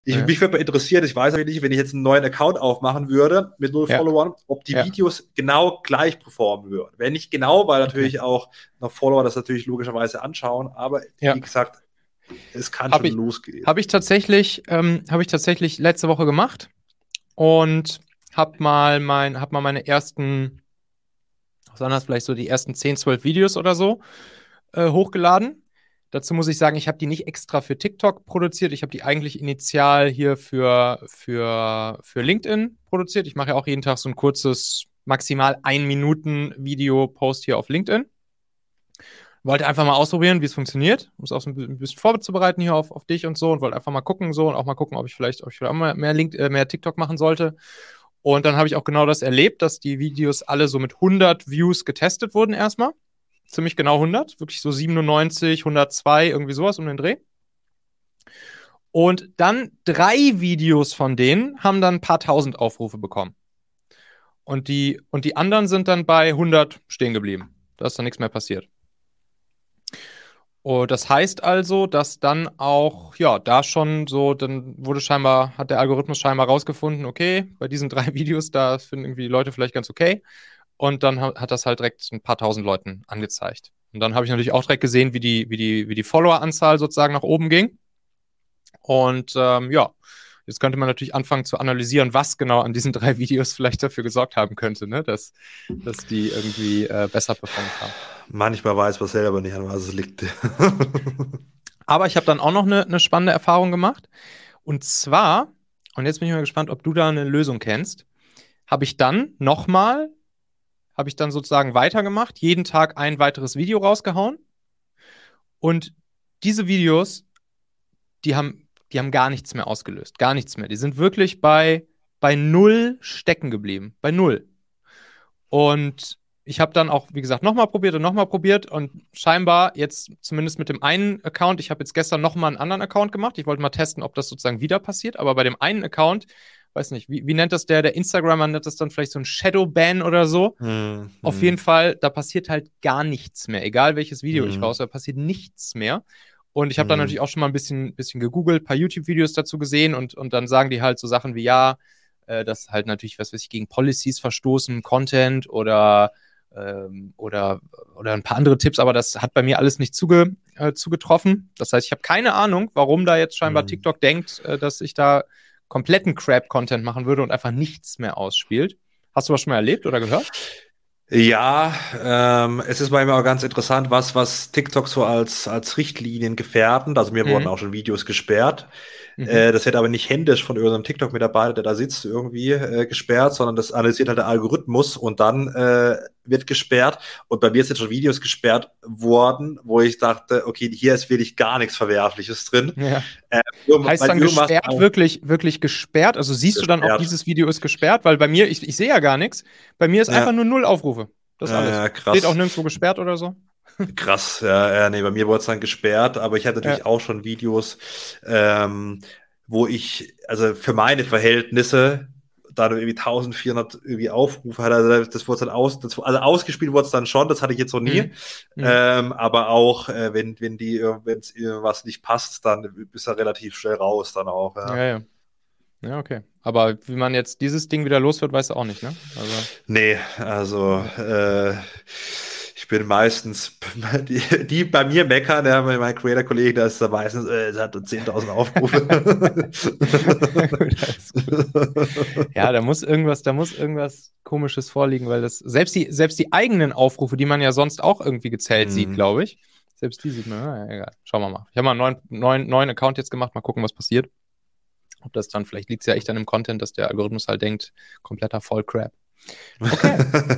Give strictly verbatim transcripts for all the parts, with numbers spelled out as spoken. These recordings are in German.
Ich, Ja. Mich würde mal interessieren, ich weiß aber nicht, wenn ich jetzt einen neuen Account aufmachen würde mit null Ja. Followern, ob die Ja. Videos genau gleich performen würden. Wenn nicht genau, weil natürlich Okay. auch noch Follower das natürlich logischerweise anschauen, aber Ja. wie gesagt, es kann Hab schon ich, losgehen. Habe ich tatsächlich, ähm, habe ich tatsächlich letzte Woche gemacht und habe mal mein, hab mal meine ersten, was waren das, vielleicht so die ersten zehn, zwölf Videos oder so äh, hochgeladen. Dazu muss ich sagen, ich habe die nicht extra für TikTok produziert. Ich habe die eigentlich initial hier für, für, für LinkedIn produziert. Ich mache ja auch jeden Tag so ein kurzes, maximal ein Minuten Video-Post hier auf LinkedIn. Wollte einfach mal ausprobieren, wie es funktioniert, um es auch so ein bisschen vorzubereiten hier auf, auf dich und so und wollte einfach mal gucken so und auch mal gucken, ob ich vielleicht, ob ich vielleicht auch mal mehr, Link, äh, mehr TikTok machen sollte. Und dann habe ich auch genau das erlebt, dass die Videos alle so mit hundert Views getestet wurden erstmal. Ziemlich genau hundert, wirklich so siebenundneunzig, hundertzwei, irgendwie sowas um den Dreh. Und dann drei Videos von denen haben dann ein paar tausend Aufrufe bekommen. Und die, und die anderen sind dann bei hundert stehen geblieben. Da ist dann nichts mehr passiert. Und das heißt also, dass dann auch, ja, da schon so, dann wurde scheinbar, hat der Algorithmus scheinbar rausgefunden, okay, bei diesen drei Videos, da finden irgendwie die Leute vielleicht ganz okay. Und dann hat das halt direkt ein paar tausend Leuten angezeigt. Und dann habe ich natürlich auch direkt gesehen, wie die, wie die, wie die Follower-Anzahl sozusagen nach oben ging. Und ähm, ja, jetzt könnte man natürlich anfangen zu analysieren, was genau an diesen drei Videos vielleicht dafür gesorgt haben könnte, ne? dass, dass die irgendwie äh, besser performt haben. Manchmal weiß man selber nicht, an was es liegt. Aber ich habe dann auch noch eine, eine spannende Erfahrung gemacht. Und zwar, und jetzt bin ich mal gespannt, ob du da eine Lösung kennst, habe ich dann nochmal, habe ich dann sozusagen weitergemacht, jeden Tag ein weiteres Video rausgehauen. Und diese Videos, die haben, die haben gar nichts mehr ausgelöst. Gar nichts mehr. Die sind wirklich bei, bei null stecken geblieben. Bei null. Und ich habe dann auch, wie gesagt, nochmal probiert und nochmal probiert und scheinbar jetzt zumindest mit dem einen Account, ich habe jetzt gestern nochmal einen anderen Account gemacht. Ich wollte mal testen, ob das sozusagen wieder passiert, aber bei dem einen Account, weiß nicht, wie, wie nennt das der, der Instagrammer nennt das dann vielleicht so ein Shadow-Ban oder so. Hm, Auf hm. jeden Fall, da passiert halt gar nichts mehr. Egal welches Video hm. ich raus, da passiert nichts mehr. Und ich habe hm. dann natürlich auch schon mal ein bisschen, bisschen gegoogelt, ein paar YouTube-Videos dazu gesehen und, und dann sagen die halt so Sachen wie, ja, äh, dass halt natürlich, was weiß ich, gegen Policies verstoßen, Content oder ähm, oder, oder ein paar andere Tipps, aber das hat bei mir alles nicht zuge, äh, zugetroffen. Das heißt, ich habe keine Ahnung, warum da jetzt scheinbar hm. TikTok denkt, äh, dass ich da kompletten Crap-Content machen würde und einfach nichts mehr ausspielt. Hast du was schon mal erlebt oder gehört? Ja, ähm, es ist manchmal auch ganz interessant, was, was TikTok so als, als Richtlinien gefährden. Also mir mhm. wurden auch schon Videos gesperrt. Mhm. Äh, das wird aber nicht händisch von irgendeinem TikTok-Mitarbeiter, der da sitzt, irgendwie äh, gesperrt, sondern das analysiert halt der Algorithmus und dann äh, wird gesperrt. Und bei mir sind schon Videos gesperrt worden, wo ich dachte, okay, hier ist wirklich gar nichts Verwerfliches drin. Ja. Äh, heißt dann gesperrt wirklich, wirklich gesperrt? Also siehst gesperrt. Du dann auch, dieses Video ist gesperrt? Weil bei mir, ich, ich sehe ja gar nichts. Bei mir ist ja. einfach nur null Aufrufe. Das ist alles. Ja, krass. Steht auch nirgendwo gesperrt oder so. Krass, ja, ja, nee, bei mir wurde es dann gesperrt, aber ich hatte natürlich ja. auch schon Videos, ähm, wo ich, also für meine Verhältnisse, da du irgendwie eintausendvierhundert irgendwie Aufrufe hatte, also das wurde dann aus, das, also ausgespielt wurde es dann schon, das hatte ich jetzt noch nie, mhm. ähm, aber auch, äh, wenn, wenn die, wenn es irgendwas nicht passt, dann bist du relativ schnell raus dann auch, ja. Ja, ja. Ja, okay. Aber wie man jetzt dieses Ding wieder los wird, weißt du auch nicht, ne? Also nee, also äh, ich bin meistens, die, die bei mir meckern, ja, mein Creator-Kollege, da ist da meistens, äh, es hat zehntausend Aufrufe. Ja, da muss irgendwas, da muss irgendwas Komisches vorliegen, weil das, selbst die, selbst die eigenen Aufrufe, die man ja sonst auch irgendwie gezählt mhm. sieht, glaube ich, selbst die sieht man, na, egal, schauen wir mal. Ich habe mal einen neuen, neuen, neuen Account jetzt gemacht, mal gucken, was passiert. Ob das dann, vielleicht liegt es ja echt an dem Content, dass der Algorithmus halt denkt, kompletter Vollcrap. Okay.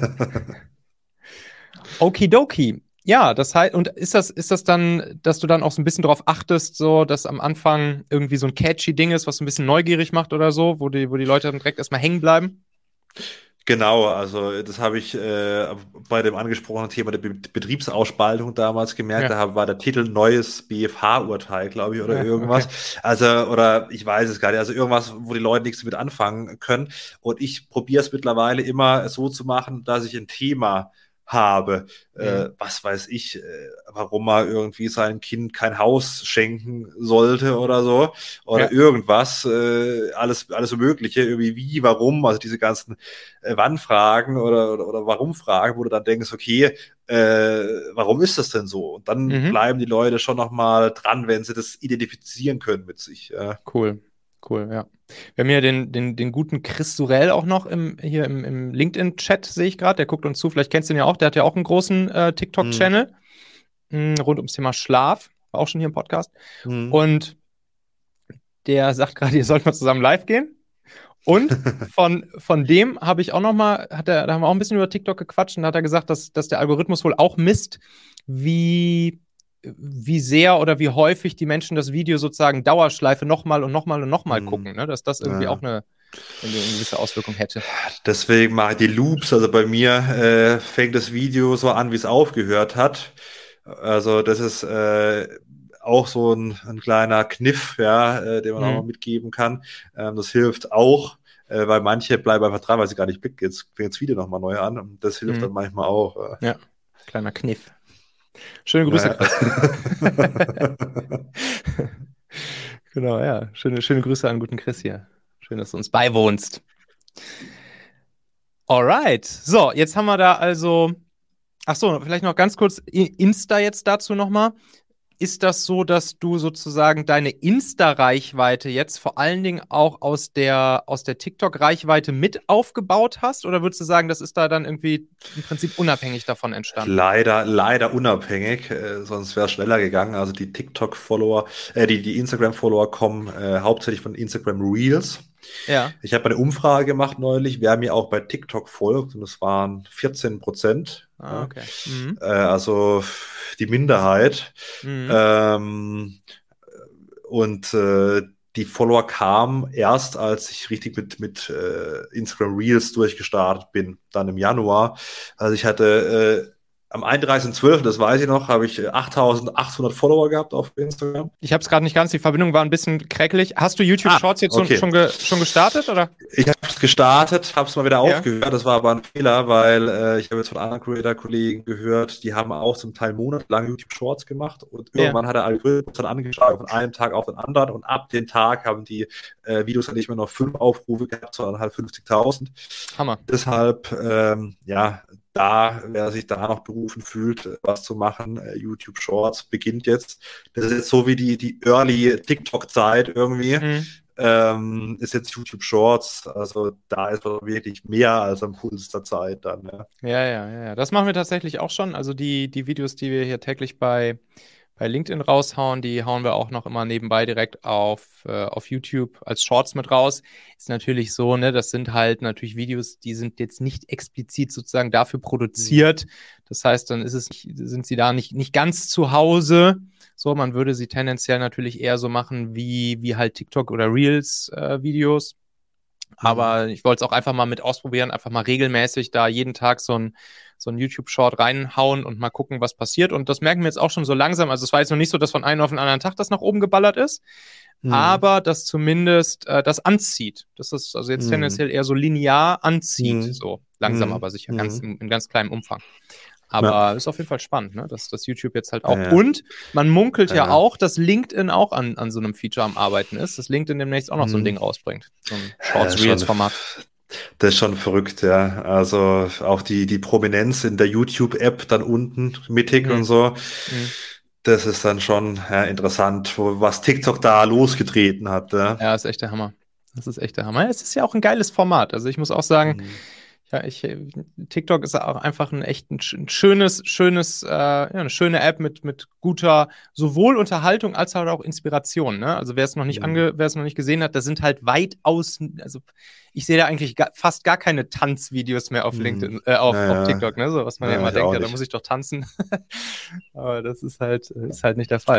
Okidoki. Ja, das heißt, und ist das, ist das dann, dass du dann auch so ein bisschen darauf achtest, so, dass am Anfang irgendwie so ein catchy Ding ist, was so ein bisschen neugierig macht oder so, wo die, wo die Leute dann direkt erstmal hängen bleiben? Genau, also das habe ich äh, bei dem angesprochenen Thema der Be- Betriebsausspaltung damals gemerkt. Ja. Da war der Titel Neues B F H-Urteil, glaube ich, oder ja, irgendwas. Okay. Also, oder ich weiß es gar nicht. Also irgendwas, wo die Leute nichts damit anfangen können. Und ich probiere es mittlerweile immer so zu machen, dass ich ein Thema habe. Mhm. Äh, was weiß ich, äh, warum man irgendwie seinem Kind kein Haus schenken sollte oder so. Oder Ja. irgendwas, äh, alles, alles so Mögliche, irgendwie wie, warum, also diese ganzen äh, Wann-Fragen oder, oder, oder Warum-Fragen, wo du dann denkst, okay, äh, warum ist das denn so? Und dann Mhm. bleiben die Leute schon noch mal dran, wenn sie das identifizieren können mit sich. Ja. Cool, cool, ja. Wir haben hier den, den, den guten Chris Sorel auch noch im, hier im, im LinkedIn-Chat, sehe ich gerade. Der guckt uns zu, vielleicht kennst du ihn ja auch. Der hat ja auch einen großen äh, Hm. TikTok-Channel mh, rund ums Thema Schlaf. War auch schon hier im Podcast. Hm. Und der sagt gerade, ihr sollt mal zusammen live gehen. Und von, von dem habe ich auch noch mal, hat er, da haben wir auch ein bisschen über TikTok gequatscht und da hat er gesagt, dass, dass der Algorithmus wohl auch misst, wie, wie sehr oder wie häufig die Menschen das Video sozusagen Dauerschleife nochmal und nochmal und nochmal Hm. gucken, ne? Dass das irgendwie Ja. auch eine, eine gewisse Auswirkung hätte. Deswegen mache ich die Loops. Also bei mir äh, fängt das Video so an, wie es aufgehört hat. Also das ist äh, auch so ein, ein kleiner Kniff, ja, äh, den man auch mal Mhm. mitgeben kann. Ähm, das hilft auch, äh, weil manche bleiben einfach dran, weil sie gar nicht blicken. Jetzt fängt das Video nochmal neu an. Und das hilft Mhm. dann manchmal auch. Äh. Ja, kleiner Kniff. Schöne Grüße, Ja. Chris. Genau, ja. Schöne, schöne Grüße an guten Chris hier. Schön, dass du uns beiwohnst. Alright. So, jetzt haben wir da also. Ach so, vielleicht noch ganz kurz Insta jetzt dazu nochmal. Ist das so, dass du sozusagen deine Insta-Reichweite jetzt vor allen Dingen auch aus der, aus der TikTok-Reichweite mit aufgebaut hast? Oder würdest du sagen, das ist da dann irgendwie im Prinzip unabhängig davon entstanden? Leider, leider unabhängig, äh, sonst wäre es schneller gegangen. Also die TikTok-Follower, äh, die, die Instagram-Follower kommen äh, hauptsächlich von Instagram Reels. Ja. Ich habe eine Umfrage gemacht neulich, wer mir auch bei TikTok folgt, und es waren vierzehn Prozent. Ah, okay. Mhm. Äh, also die Minderheit. Mhm. Ähm, und äh, die Follower kamen erst, als ich richtig mit, mit äh, Instagram Reels durchgestartet bin, dann im Januar. Also ich hatte äh, am einunddreißigsten zwölften, das weiß ich noch, habe ich achttausendachthundert Follower gehabt auf Instagram. Ich habe es gerade nicht ganz, die Verbindung war ein bisschen kräckelig. Hast du YouTube Ah, Shorts jetzt okay. schon, ge schon gestartet, oder? Ich habe es gestartet, habe es mal wieder Ja. aufgehört. Das war aber ein Fehler, weil äh, ich habe jetzt von anderen Creator-Kollegen gehört, die haben auch zum Teil monatelang YouTube Shorts gemacht und Ja. irgendwann hat der Algorithmus dann angeschlagen von einem Tag auf den anderen und ab dem Tag haben die äh, Videos dann nicht mehr noch fünf Aufrufe gehabt, sondern halt fünfzigtausend. Hammer. Deshalb, ähm, ja, da, wer sich da noch berufen fühlt, was zu machen, äh, YouTube Shorts beginnt jetzt. Das ist jetzt so wie die, die Early TikTok-Zeit irgendwie. Mhm. Ähm, ist jetzt YouTube Shorts, also da ist wirklich mehr als am Puls der Zeit dann. Ja, Ja, ja, ja, ja. Das machen wir tatsächlich auch schon. Also die, die Videos, die wir hier täglich bei, bei LinkedIn raushauen, die hauen wir auch noch immer nebenbei direkt auf, äh, auf YouTube als Shorts mit raus. Ist natürlich so, ne, das sind halt natürlich Videos, die sind jetzt nicht explizit sozusagen dafür produziert. Das heißt, dann ist es, sind sie da nicht, nicht ganz zu Hause. So, man würde sie tendenziell natürlich eher so machen wie, wie halt TikTok oder Reels-Videos. Äh, Aber mhm. ich wollte es auch einfach mal mit ausprobieren, einfach mal regelmäßig da jeden Tag so ein, so ein YouTube-Short reinhauen und mal gucken, was passiert. Und das merken wir jetzt auch schon so langsam. Also es war jetzt noch nicht so, dass von einem auf den anderen Tag das nach oben geballert ist, mhm. aber dass zumindest äh, das anzieht. Das ist also jetzt mhm. tendenziell eher so linear anzieht, mhm. so langsam, mhm. aber sicher, mhm. ganz in, in ganz kleinem Umfang. Aber ja. ist auf jeden Fall spannend, ne? dass das YouTube jetzt halt auch. Ja. Und man munkelt ja. ja auch, dass LinkedIn auch an, an so einem Feature am Arbeiten ist, dass LinkedIn demnächst auch noch hm. so ein Ding rausbringt. So ein Shorts-Reels-Format. Das ist schon verrückt, ja. Also auch die, die Prominenz in der YouTube-App dann unten mittig hm. und so. Hm. Das ist dann schon ja, interessant, wo, was TikTok da losgetreten hat. Ja. ja, ist echt der Hammer. Das ist echt der Hammer. Es ist ja auch ein geiles Format. Also ich muss auch sagen, hm. Ja, ich, TikTok ist auch einfach ein echt ein, ein schönes, schönes, äh, ja, eine schöne App mit, mit guter sowohl Unterhaltung als halt auch Inspiration. Ne? Also wer es noch nicht mhm. ange, wer es noch nicht gesehen hat, da sind halt weitaus, also ich sehe da eigentlich ga, fast gar keine Tanzvideos mehr auf LinkedIn, äh, auf, ja, auf TikTok, ne? So was man ja, ja immer denkt, ja, da muss ich doch tanzen. Aber das ist halt, ist halt nicht der Fall.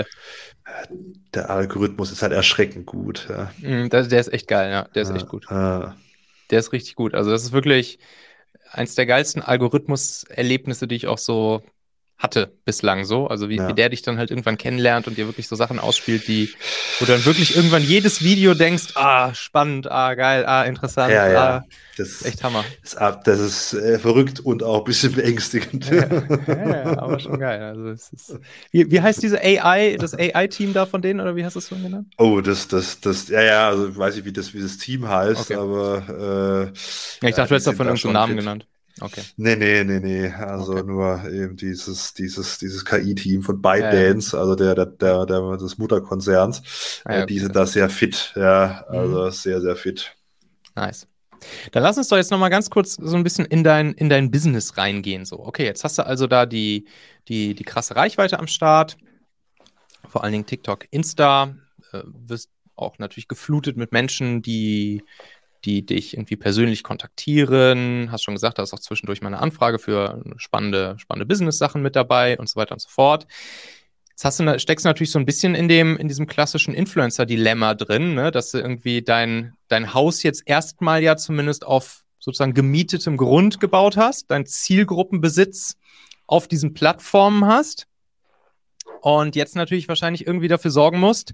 Der Algorithmus ist halt erschreckend gut. Ja. Mhm, der, der ist echt geil, ja, der ist echt gut. Ah. Der ist richtig gut. Also das ist wirklich eins der geilsten Algorithmus-Erlebnisse, die ich auch so hatte bislang so. Also wie, Ja. wie der dich dann halt irgendwann kennenlernt und dir wirklich so Sachen ausspielt, die, wo du dann wirklich irgendwann jedes Video denkst, ah, spannend, ah, geil, ah, interessant, Ja, ja. ah, Das, echt Hammer. das, ab- das ist äh, verrückt und auch ein bisschen beängstigend. Ja, ja, ja, aber schon geil. Also es ist, wie, wie heißt diese A I, das A I-Team da von denen, oder wie hast du es so genannt? Oh, das, das, das, ja, ja, also ich weiß nicht, wie das, wie das Team heißt, Okay. aber äh, Ja, ich ja, dachte, du die hättest sind davon da irgendeinen schon Namen fit. genannt. Okay, Nee, nee, nee, nee. Also okay. nur eben dieses, dieses, dieses K I-Team von Ja, ja. ByteDance, also der, der, der, der des Mutterkonzerns, Ah, ja, äh, die okay, sind das da ist sehr fit, ja, mhm. also sehr, sehr fit. Nice. Dann lass uns doch jetzt noch mal ganz kurz so ein bisschen in dein, in dein Business reingehen. So, okay, jetzt hast du also da die, die, die krasse Reichweite am Start, vor allen Dingen TikTok, Insta, äh, wirst auch natürlich geflutet mit Menschen, die, die dich irgendwie persönlich kontaktieren. Hast schon gesagt, da ist auch zwischendurch mal eine Anfrage für spannende, spannende Business-Sachen mit dabei und so weiter und so fort. Jetzt hast du, steckst du natürlich so ein bisschen in dem, in diesem klassischen Influencer-Dilemma drin, ne? Dass du irgendwie dein, dein Haus jetzt erstmal ja zumindest auf sozusagen gemietetem Grund gebaut hast, dein Zielgruppenbesitz auf diesen Plattformen hast und jetzt natürlich wahrscheinlich irgendwie dafür sorgen musst,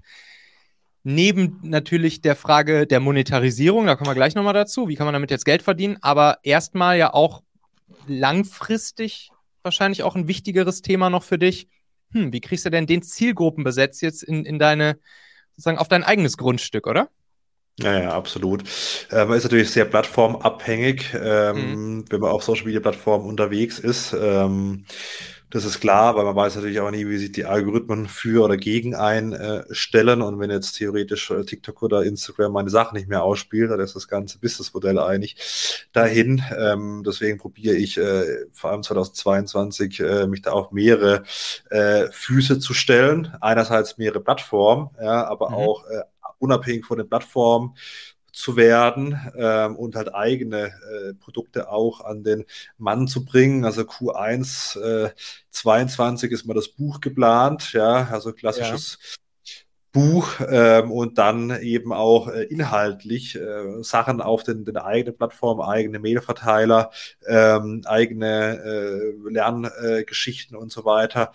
neben natürlich der Frage der Monetarisierung, da kommen wir gleich nochmal dazu, wie kann man damit jetzt Geld verdienen, aber erstmal ja auch langfristig wahrscheinlich auch ein wichtigeres Thema noch für dich. Hm, wie kriegst du denn den Zielgruppenbesitz jetzt in, in deine, sozusagen auf dein eigenes Grundstück, oder? Ja, ja, absolut. Äh, man ist natürlich sehr plattformabhängig, Mhm. ähm, wenn man auf Social Media Plattformen unterwegs ist. Ähm, das ist klar, weil man weiß natürlich auch nie, wie sich die Algorithmen für oder gegen einstellen. Und wenn jetzt theoretisch äh, TikTok oder Instagram meine Sachen nicht mehr ausspielt, dann ist das ganze Businessmodell eigentlich dahin. Ähm, deswegen probiere ich äh, vor allem zweitausendzweiundzwanzig äh, mich da auf mehrere äh, Füße zu stellen. Einerseits mehrere Plattformen, ja, aber Mhm. auch äh, unabhängig von den Plattformen zu werden ähm, und halt eigene äh, Produkte auch an den Mann zu bringen. Also Q eins äh, zweiundzwanzig ist mal das Buch geplant, ja, also Ja. klassisches Buch ähm, und dann eben auch äh, inhaltlich äh, Sachen auf den, den eigenen Plattformen, eigene Mailverteiler, ähm, eigene äh, Lerngeschichten äh, und so weiter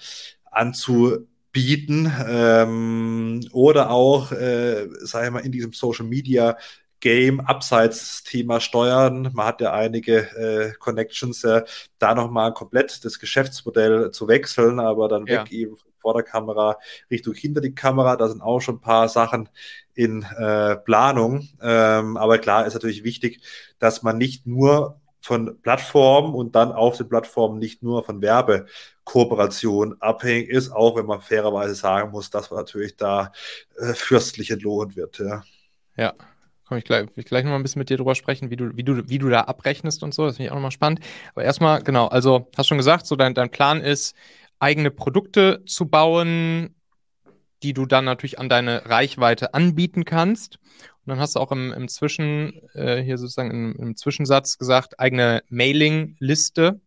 anzubieten ähm, oder auch, äh, sage ich mal, in diesem Social Media Game abseits Thema Steuern. Man hat ja einige äh, Connections, äh, da nochmal komplett das Geschäftsmodell zu wechseln, aber dann Ja. weg eben vor der Kamera Richtung hinter die Kamera. Da sind auch schon ein paar Sachen in äh, Planung. Ähm, aber klar ist natürlich wichtig, dass man nicht nur von Plattformen und dann auf den Plattformen nicht nur von Werbekooperation abhängig ist, auch wenn man fairerweise sagen muss, dass man natürlich da äh, fürstlich entlohnt wird. Ja. Ja. Komme ich gleich, will ich gleich nochmal ein bisschen mit dir drüber sprechen, wie du, wie du, wie du da abrechnest und so. Das finde ich auch nochmal spannend. Aber erstmal, genau, also hast schon gesagt, so dein, dein Plan ist, eigene Produkte zu bauen, die du dann natürlich an deine Reichweite anbieten kannst. Und dann hast du auch im, im Zwischen, äh, hier sozusagen im, im Zwischensatz gesagt, eigene Mailing-Liste.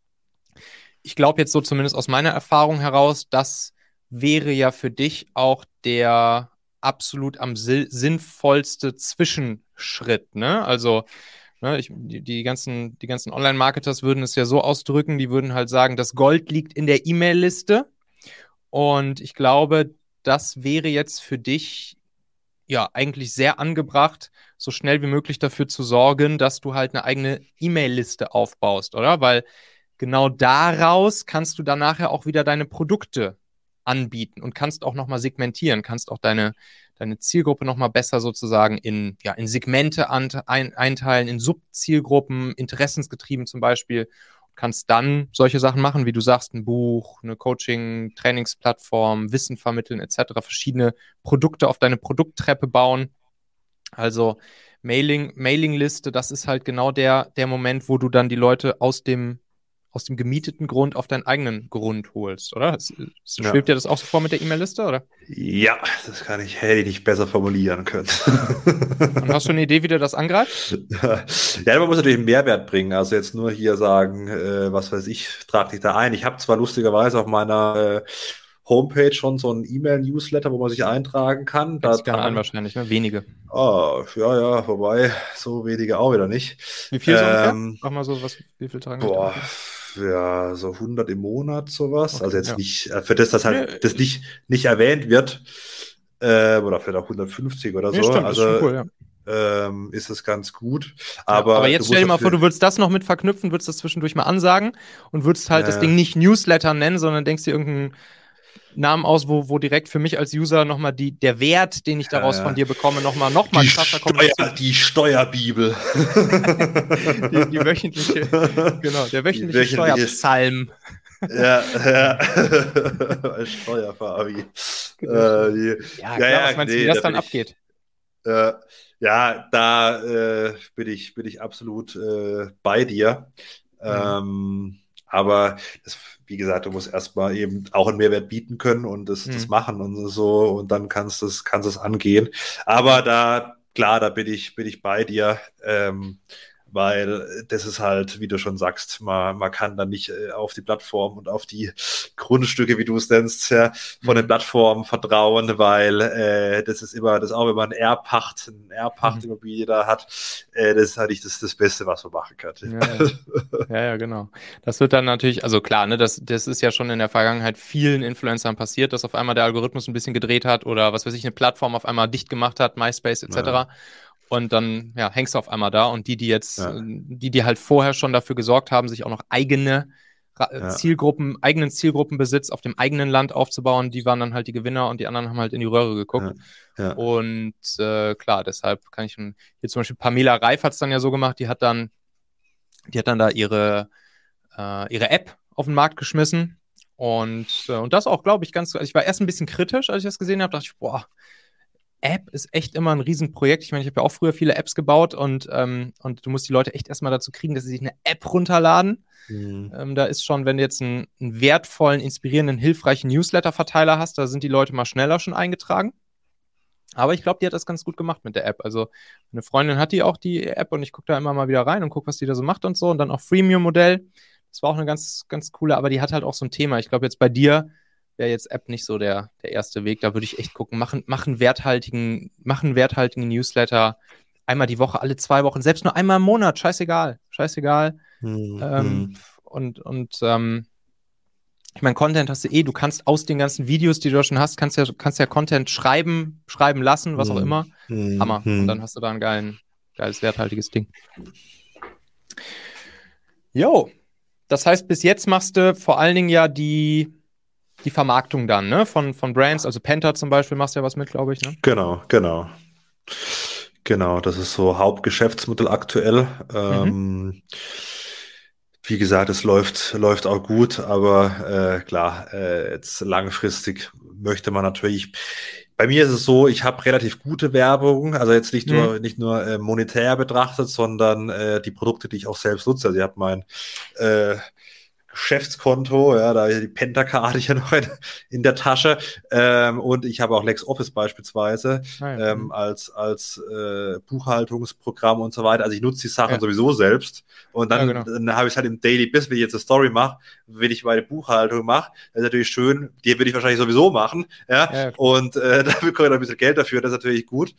Ich glaube jetzt so zumindest aus meiner Erfahrung heraus, das wäre ja für dich auch der absolut am si- sinnvollste Zwischenschritt, ne? Also, ne, ich, die, die ganzen, die ganzen Online-Marketers würden es ja so ausdrücken, die würden halt sagen, das Gold liegt in der E-Mail-Liste. Und ich glaube, das wäre jetzt für dich ja eigentlich sehr angebracht, so schnell wie möglich dafür zu sorgen, dass du halt eine eigene E-Mail-Liste aufbaust, oder? Weil genau daraus kannst du dann nachher auch wieder deine Produkte anbieten und kannst auch nochmal segmentieren, kannst auch deine, deine Zielgruppe nochmal besser sozusagen in, ja, in Segmente ein, einteilen, in Subzielgruppen, interessensgetrieben zum Beispiel. Kannst dann solche Sachen machen, wie du sagst, ein Buch, eine Coaching, Trainingsplattform, Wissen vermitteln et cetera, verschiedene Produkte auf deine Produkttreppe bauen. Also Mailing, Mailingliste, das ist halt genau der, der Moment, wo du dann die Leute aus dem, aus dem gemieteten Grund auf deinen eigenen Grund holst, oder? Es, es, Ja. schwebt dir das auch so vor mit der E-Mail-Liste, oder? Ja, das kann ich, hätte ich nicht besser formulieren können. Und hast du eine Idee, wie du das angreifst? Ja, man muss natürlich einen Mehrwert bringen. Also jetzt nur hier sagen, äh, was weiß ich, trag dich da ein. Ich habe zwar lustigerweise auf meiner äh, Homepage schon so einen E-Mail-Newsletter, wo man sich eintragen kann. Da Fängt sich keiner an tragen, wahrscheinlich, ne? Wenige. oh, ja, ja, wobei, so wenige auch wieder nicht. Wie viel so ungefähr? Ähm, Mach mal so, was, wie viel tragen sich da boah, ungefähr? ja, so hundert im Monat, sowas. Okay, also jetzt ja. nicht, äh, für das, dass halt Nee, das nicht, nicht erwähnt wird, äh, oder vielleicht auch hundertfünfzig oder nee, so. stimmt, ist schon Also cool, ja. ähm, ist es ganz gut. Ja, aber Aber du jetzt stell musst dir mal vor, natürlich, du würdest das noch mit verknüpfen, würdest das zwischendurch mal ansagen und würdest halt das äh, Ding nicht Newsletter nennen, sondern denkst dir irgendeinen Namen aus, wo, wo direkt für mich als User nochmal die, der Wert, den ich daraus von äh, dir bekomme, nochmal noch mal die krasser Steuer, kommuniziert. die Steuerbibel. Die, die wöchentliche, genau, der Die wöchentliche wöchentliche, Steuerpsalm. ja, ja. Steuerfabi. Sehr Äh, schön. die, Ja, ja, klar, was ja, meinst du, wie nee, das da dann bin ich, abgeht? äh, ja, da äh, bin ich, bin ich absolut äh, bei dir. Mhm. Ähm, aber das, wie gesagt, du musst erstmal eben auch einen Mehrwert bieten können und das, das Mhm. machen und so und dann kannst du es, kannst es angehen. Aber Ja. da, klar, da bin ich, bin ich bei dir. Ähm, weil das ist halt, wie du schon sagst, man, man kann dann nicht äh, auf die Plattform und auf die Grundstücke, wie du es nennst, ja, von den Mhm. Plattformen vertrauen, weil äh, das ist immer, das auch wenn man Erbpacht, eine Mhm. Erbpachtimmobilie da hat, äh, das ist halt nicht das, das Beste, was man machen kann. Ja, ja. Ja, ja, genau. Das wird dann natürlich, also klar, ne, das, das ist ja schon in der Vergangenheit vielen Influencern passiert, dass auf einmal der Algorithmus ein bisschen gedreht hat oder was weiß ich, eine Plattform auf einmal dicht gemacht hat, MySpace Ja, et cetera. Und dann, ja, hängst du auf einmal da und die, die jetzt, äh, ja, die, die halt vorher schon dafür gesorgt haben, sich auch noch eigene Ra- äh, ja, Zielgruppen, eigenen Zielgruppenbesitz auf dem eigenen Land aufzubauen, die waren dann halt die Gewinner und die anderen haben halt in die Röhre geguckt. ja, ja, Und äh, klar, deshalb kann ich schon, hier zum Beispiel Pamela Reif hat es dann ja so gemacht, die hat dann die hat dann da ihre, äh, ihre App auf den Markt geschmissen. Und, äh, und das auch, glaube ich, ganz. Also ich war erst ein bisschen kritisch, als ich das gesehen habe. Dachte ich, boah, App ist echt immer ein Riesenprojekt. Ich meine, ich habe ja auch früher viele Apps gebaut und, ähm, und du musst die Leute echt erstmal dazu kriegen, dass sie sich eine App runterladen. hm, Ähm, da ist schon, wenn du jetzt einen, einen wertvollen, inspirierenden, hilfreichen Newsletter-Verteiler hast, da sind die Leute mal schneller schon eingetragen. Aber ich glaube, die hat das ganz gut gemacht mit der App. Also, eine Freundin hat die auch, die App, und ich gucke da immer mal wieder rein und gucke, was die da so macht und so. Und dann auch Freemium-Modell. Das war auch eine ganz, ganz coole, aber die hat halt auch so ein Thema. Ich glaube, jetzt bei dir wäre jetzt App nicht so der, der erste Weg. Da würde ich echt gucken, machen, machen werthaltigen, machen werthaltigen Newsletter einmal die Woche, alle zwei Wochen, selbst nur einmal im Monat, scheißegal. Scheißegal. hm, Ähm, hm, und, und, ähm, ich meine, Content hast du eh, du kannst aus den ganzen Videos, die du schon hast, kannst ja, kannst ja Content schreiben, schreiben lassen, was auch hm, immer. hm, Hammer. Und dann hm. hast du da ein geilen, geiles, werthaltiges Ding. Jo, das heißt, bis jetzt machst du vor allen Dingen ja die, die Vermarktung dann, ne? Von, von Brands, also Penta zum Beispiel machst du ja was mit, glaube ich, ne? Genau, genau. Genau, das ist so Hauptgeschäftsmittel aktuell. Mhm. Ähm, wie gesagt, es läuft, läuft auch gut, aber äh, klar, äh, jetzt langfristig möchte man natürlich. Bei mir ist es so, ich habe relativ gute Werbung, also jetzt nicht Mhm. nur nicht nur äh, monetär betrachtet, sondern äh, die Produkte, die ich auch selbst nutze. Also ich habe mein äh, Geschäftskonto, ja, da die Penta-Karte hier noch in, in der Tasche. Ähm, und ich habe auch LexOffice beispielsweise Ah, ja. ähm, Mhm. als, als äh, Buchhaltungsprogramm und so weiter. Also ich nutze die Sachen Ja, sowieso selbst. Und ja, dann, genau. dann habe ich es halt im Daily Business, wenn ich jetzt eine Story mache, wenn ich meine Buchhaltung mache, das ist natürlich schön, die würde ich wahrscheinlich sowieso machen. Ja, Ja, ja, klar. und äh, da bekomme ich ein bisschen Geld dafür, das ist natürlich gut.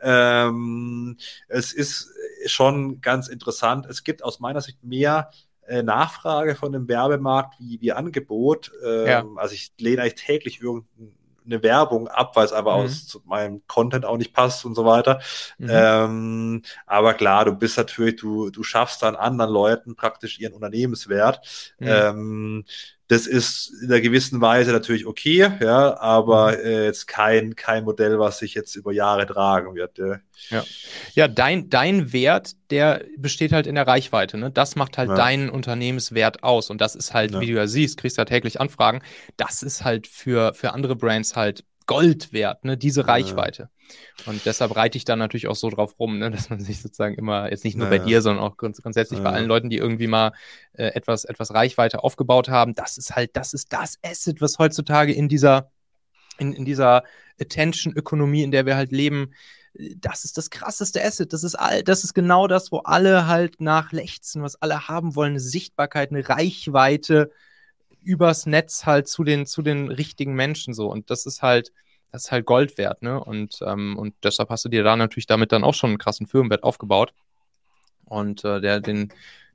Ähm, es ist schon ganz interessant. Es gibt aus meiner Sicht mehr äh, Nachfrage von dem Werbemarkt wie, wie Angebot. Ja. Ähm, also ich lehne eigentlich täglich irgendeine Werbung ab, weil es aber Mhm. aus zu meinem Content auch nicht passt und so weiter. Mhm. Ähm, aber klar, du bist natürlich, du, du schaffst dann anderen Leuten praktisch ihren Unternehmenswert. Mhm. Ähm, das ist in einer gewissen Weise natürlich okay, ja, Mhm. aber äh, jetzt kein, kein Modell, was sich jetzt über Jahre tragen wird. Ja, Ja, ja dein, dein Wert, der besteht halt in der Reichweite. Ne? Das macht halt ja, deinen Unternehmenswert aus. Und das ist halt, wie ja, du ja siehst, kriegst ja täglich Anfragen. Das ist halt für, für andere Brands halt Gold wert, ne? Diese ja, Reichweite. Und deshalb reite ich da natürlich auch so drauf rum, ne? Dass man sich sozusagen immer, jetzt nicht nur bei ja, dir, sondern auch grunds grundsätzlich bei allen ja, Leuten, die irgendwie mal äh, etwas, etwas Reichweite aufgebaut haben, das ist halt, das ist das Asset, was heutzutage in dieser, in, in dieser Attention-Ökonomie, in der wir halt leben, das ist das krasseste Asset. Das ist all, das ist genau das, wo alle halt nach lechzen, was alle haben wollen, eine Sichtbarkeit, eine Reichweite übers Netz halt zu den, zu den richtigen Menschen so. Und das ist halt, das ist halt Gold wert, ne? Und, ähm, und deshalb hast du dir da natürlich damit dann auch schon einen krassen Firmenwert aufgebaut. Und äh, der, den,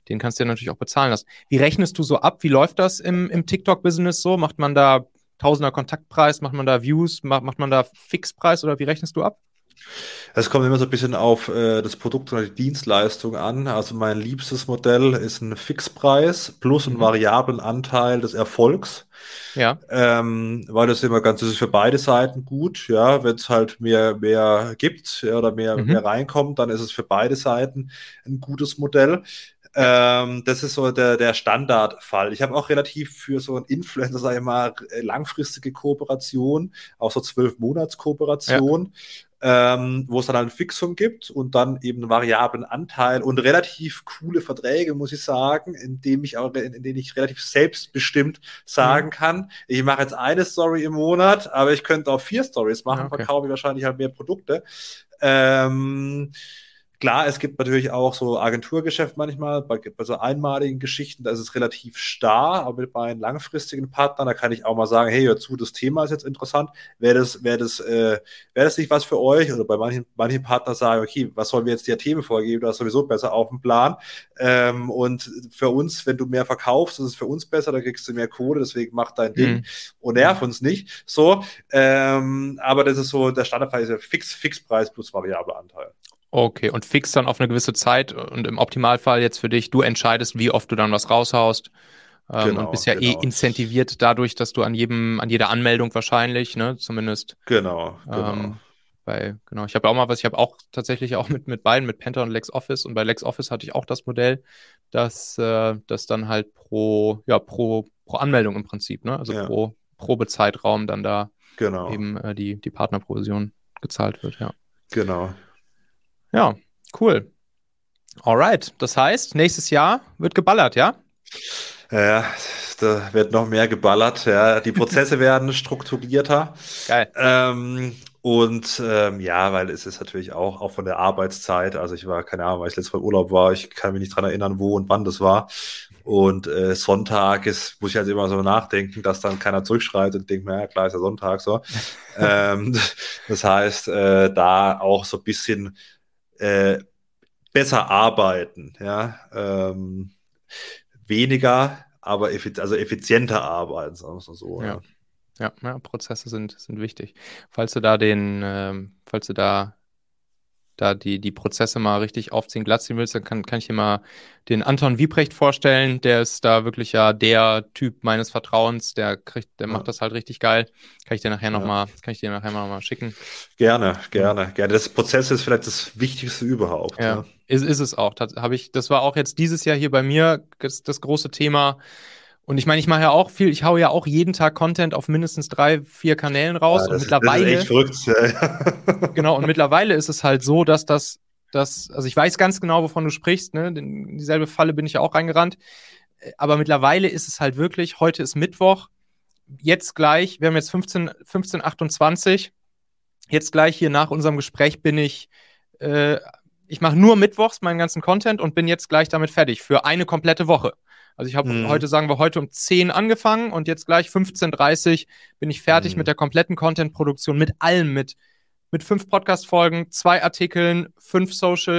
den kannst du dir natürlich auch bezahlen lassen. Wie rechnest du so ab? Wie läuft das im, im TikTok-Business so? Macht man da Tausender Kontaktpreis? Macht man da Views? Macht, macht man da Fixpreis oder wie rechnest du ab? Es kommt immer so ein bisschen auf äh, das Produkt oder die Dienstleistung an. Also mein liebstes Modell ist ein Fixpreis plus einen Mhm. variablen Anteil des Erfolgs. Ja. Ähm, weil das immer ganz, das ist für beide Seiten gut, ja, wenn es halt mehr, mehr gibt, ja, oder mehr, mehr Mhm. reinkommt, dann ist es für beide Seiten ein gutes Modell. Ja. Ähm, das ist so der, der Standardfall. Ich habe auch relativ für so einen Influencer, sage ich mal, langfristige Kooperation, auch so zwölf Monats Ja. Kooperation, ähm, wo es dann halt ein Fixum gibt und dann eben einen variablen Anteil und relativ coole Verträge, muss ich sagen, in dem ich auch, in, in denen ich relativ selbstbestimmt sagen Mhm. kann, ich mache jetzt eine Story im Monat, aber ich könnte auch vier Stories machen, Ja, okay. verkaufe ich wahrscheinlich halt mehr Produkte. Ähm, Klar, es gibt natürlich auch so Agenturgeschäft manchmal, bei, bei so einmaligen Geschichten, da ist es relativ starr, aber mit meinen langfristigen Partnern, da kann ich auch mal sagen, hey, hör zu, das Thema ist jetzt interessant, wäre das, wäre das, äh, wäre das nicht was für euch? Oder bei manchen, manchen Partnern sagen, okay, was sollen wir jetzt dir Themen vorgeben, du hast sowieso besser auf dem Plan. Ähm, und für uns, wenn du mehr verkaufst, ist es für uns besser, da kriegst du mehr Kohle, deswegen mach dein Ding Mhm. und nerv uns nicht. So, ähm, aber das ist so, der Standardfall ist ja Fix, Fixpreis plus variabler Anteil. Okay, und fix dann auf eine gewisse Zeit und im Optimalfall jetzt für dich, du entscheidest, wie oft du dann was raushaust ähm, und bist Genau, ja eh genau. incentiviert dadurch, dass du an jedem, an jeder Anmeldung wahrscheinlich, ne, zumindest Genau, genau. ähm, bei, genau, ich habe auch mal was, ich habe auch tatsächlich auch mit, mit beiden, mit Penta und LexOffice und bei LexOffice hatte ich auch das Modell, dass äh, das dann halt pro, ja, pro, pro Anmeldung im Prinzip, ne, also Ja, pro Probezeitraum dann da genau, eben äh, die, die Partnerprovision gezahlt wird, ja. genau. Ja, cool. Alright, das heißt, nächstes Jahr wird geballert, ja? Ja, da wird noch mehr geballert. Ja. Die Prozesse werden strukturierter. Geil. Ähm, und ähm, ja, weil es ist natürlich auch, auch von der Arbeitszeit. Also ich war, keine Ahnung, weil ich letztes Mal im Urlaub war, ich kann mich nicht dran erinnern, wo und wann das war. Und äh, Sonntag ist, muss ich halt immer so nachdenken, dass dann keiner zurückschreibt und denkt, naja, klar ist ja Sonntag so. ähm, Das heißt, äh, da auch so ein bisschen äh, besser arbeiten, ja. Ähm, weniger, aber effiz also effizienter arbeiten, sagen wir es mal so, Ja, ja. ja, ja, Prozesse sind, sind wichtig. Falls du da den, ähm, falls du da, da die, die Prozesse mal richtig aufziehen, glatt ziehen willst, dann kann, kann ich dir mal den Anton Wiebrecht vorstellen. Der ist da wirklich ja der Typ meines Vertrauens. Der kriegt, der Ja, macht das halt richtig geil. Kann ich dir nachher ja. nochmal, kann ich dir nachher noch mal schicken. Gerne, Und gerne, gerne. Das Prozess ist vielleicht das Wichtigste überhaupt, ja, ja. ist, ist es auch. Das, hab ich, das war auch jetzt dieses Jahr hier bei mir das, das große Thema. Und ich meine, ich mache ja auch viel, ich haue ja auch jeden Tag Content auf mindestens drei, vier Kanälen raus. Ja, Und das ist, das ist echt mittlerweile, verrückt. Ja, ja. genau, und mittlerweile ist es halt so, dass das, dass, also ich weiß ganz genau, wovon du sprichst, ne? In dieselbe Falle bin ich ja auch reingerannt. Aber mittlerweile ist es halt wirklich, heute ist Mittwoch, jetzt gleich, wir haben jetzt fünfzehn, fünfzehn achtundzwanzig, jetzt gleich hier nach unserem Gespräch bin ich, äh, ich mache nur mittwochs meinen ganzen Content und bin jetzt gleich damit fertig für eine komplette Woche. Also ich habe heute, Hm, sagen wir, heute um zehn angefangen und jetzt gleich fünfzehn Uhr dreißig bin ich fertig mit hm, der kompletten Content-Produktion, mit allem, mit, mit fünf Podcast-Folgen, zwei Artikeln, fünf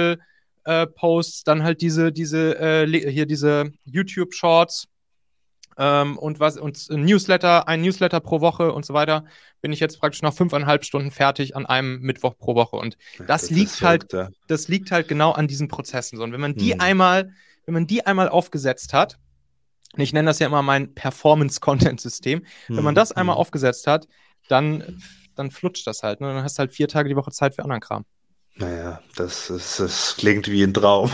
Social-Posts, dann halt diese, diese, äh, hier diese YouTube-Shorts, ähm, und was und ein Newsletter, ein Newsletter pro Woche und so weiter, bin ich jetzt praktisch nach fünfeinhalb Stunden fertig an einem Mittwoch pro Woche. Und das das ist liegt halt, verrückt, ja. das liegt halt genau an diesen Prozessen. So, und wenn man die Hm, einmal, wenn man die einmal aufgesetzt hat, und ich nenne das ja immer mein Performance-Content-System, wenn man hm, das einmal hm. aufgesetzt hat, dann, dann flutscht das halt. Ne? Dann hast du halt vier Tage die Woche Zeit für anderen Kram. Naja, das ist, das klingt wie ein Traum.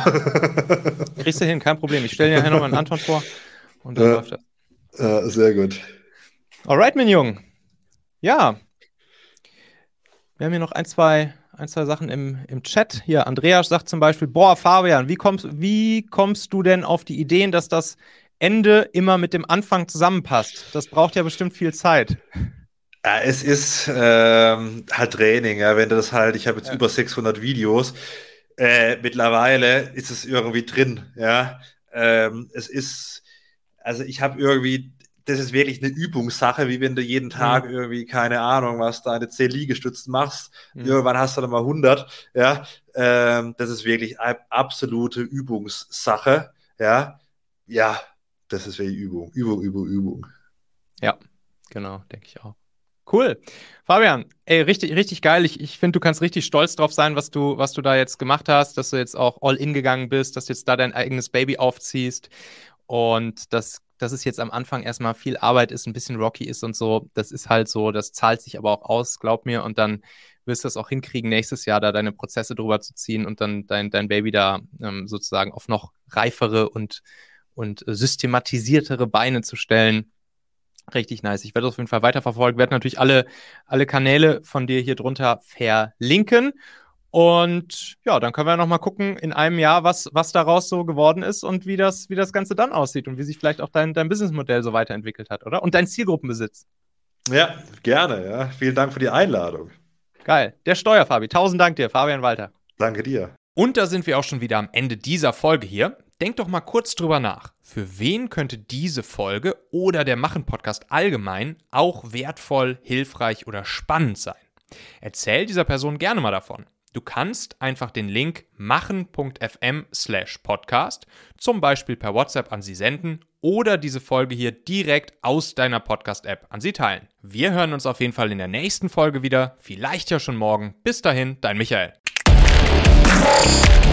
Kriegst du hin, kein Problem. Ich stelle dir nachher nochmal einen Anton vor und dann Ja, läuft das. ja, sehr gut. Alright, mein Jung. Ja, wir haben hier noch ein, zwei, ein, zwei Sachen im, im Chat. Hier, Andreas sagt zum Beispiel, boah, Fabian, wie kommst, wie kommst du denn auf die Ideen, dass das Ende immer mit dem Anfang zusammenpasst? Das braucht ja bestimmt viel Zeit. Ja, es ist ähm, halt Training, ja, wenn du das halt, ich habe jetzt Ja. über sechshundert Videos, äh, mittlerweile ist es irgendwie drin, ja. Ähm, es ist, also ich habe irgendwie, das ist wirklich eine Übungssache, wie wenn du jeden Tag Mhm. irgendwie, keine Ahnung, was, deine zehn Liegestützen machst, Mhm. irgendwann hast du dann mal hundert, ja. Ähm, das ist wirklich eine absolute Übungssache. Ja, ja, das ist wirklich Übung, Übung, Übung, Übung. Ja, genau, denke ich auch. Cool. Fabian, ey, richtig, richtig geil. Ich, ich finde, du kannst richtig stolz drauf sein, was du, was du da jetzt gemacht hast, dass du jetzt auch all in gegangen bist, dass du jetzt da dein eigenes Baby aufziehst und dass, dass es jetzt am Anfang erstmal viel Arbeit ist, ein bisschen rocky ist und so. Das ist halt so, das zahlt sich aber auch aus, glaub mir. Und dann wirst du es auch hinkriegen, nächstes Jahr da deine Prozesse drüber zu ziehen und dann dein, dein Baby da ähm, sozusagen auf noch reifere und, und äh, systematisiertere Beine zu stellen. Richtig nice. Ich werde das auf jeden Fall weiterverfolgen. Ich werde natürlich alle, alle Kanäle von dir hier drunter verlinken. Und ja, dann können wir noch mal gucken in einem Jahr, was, was daraus so geworden ist und wie das, wie das Ganze dann aussieht und wie sich vielleicht auch dein, dein Businessmodell so weiterentwickelt hat, oder? Und dein Zielgruppenbesitz. Ja, gerne, ja. Vielen Dank für die Einladung. Geil. Der Steuerfabi. Tausend Dank dir, Fabian Walter. Danke dir. Und da sind wir auch schon wieder am Ende dieser Folge hier. Denk doch mal kurz drüber nach. Für wen könnte diese Folge oder der Machen-Podcast allgemein auch wertvoll, hilfreich oder spannend sein? Erzähl dieser Person gerne mal davon. Du kannst einfach den Link machen.fm slash podcast zum Beispiel per WhatsApp an sie senden oder diese Folge hier direkt aus deiner Podcast-App an sie teilen. Wir hören uns auf jeden Fall in der nächsten Folge wieder, vielleicht ja schon morgen. Bis dahin, dein Michael.